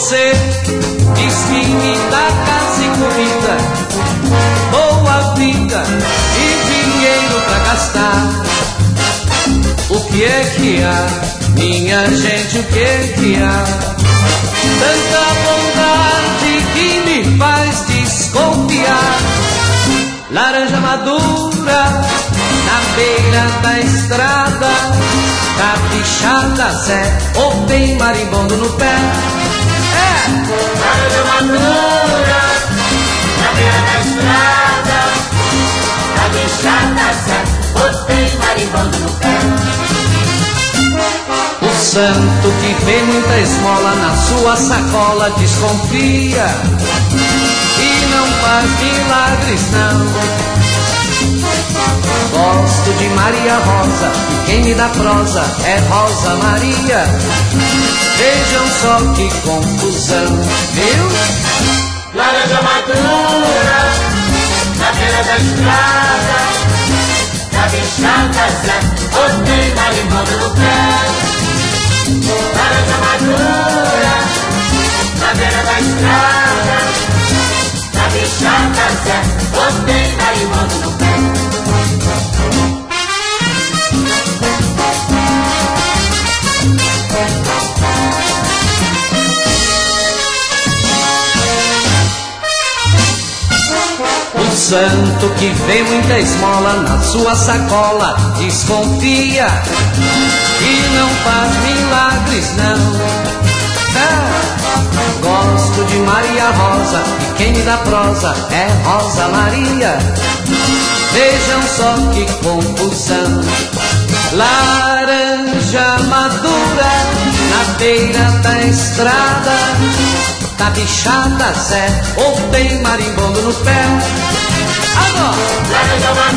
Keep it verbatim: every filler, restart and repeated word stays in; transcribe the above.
Você diz que me dá casa e comida, boa vida e dinheiro pra gastar. O que é que há, minha gente, o que é que há? Tanta bondade que me faz desconfiar. Laranja madura na beira da estrada, caprichada Zé, ou tem marimbondo no pé? É! Laranja madura na beira da estrada, caprichada Zé, ou tem marimbondo no pé? O santo que vê muita esmola na sua sacola desconfia e não faz milagres não. Gosto de Maria Rosa e quem me dá prosa é Rosa Maria. Vejam só que confusão, viu? Laranja madura na beira da estrada, caprichada Zé, ou tem marimbondo no pé? Laranja madura na beira da estrada, caprichada Zé, ou tem marimbondo no pé? O santo que vê muita esmola na sua sacola desconfia e não faz milagres não. É. Gosto de Maria Rosa e quem me dá prosa é Rosa Maria. Vejam só que confusão. Laranja madura na beira da estrada, caprichada Zé, ou tem marimbondo no pé? Agora! Laranja madura